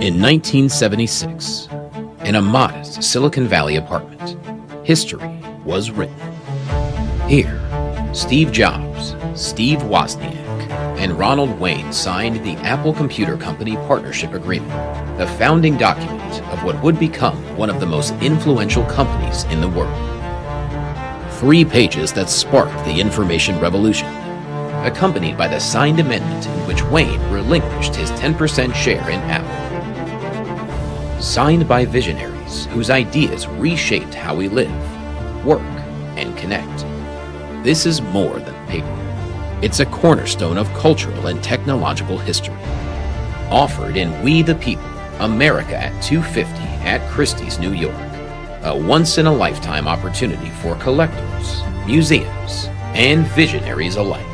In 1976, in a modest Silicon Valley apartment, history was written. Here, Steve Jobs, Steve Wozniak, and Ronald Wayne signed the Apple Computer Company Partnership Agreement, the founding document of what would become one of the most influential companies in the world. 3 pages that sparked the information revolution, accompanied by the signed amendment in which Wayne relinquished his 10% share in Apple. Signed by visionaries whose ideas reshaped how we live, work, and connect. This is more than paper. It's a cornerstone of cultural and technological history. Offered in We the People, America at 250 at Christie's, New York. A once-in-a-lifetime opportunity for collectors, museums, and visionaries alike.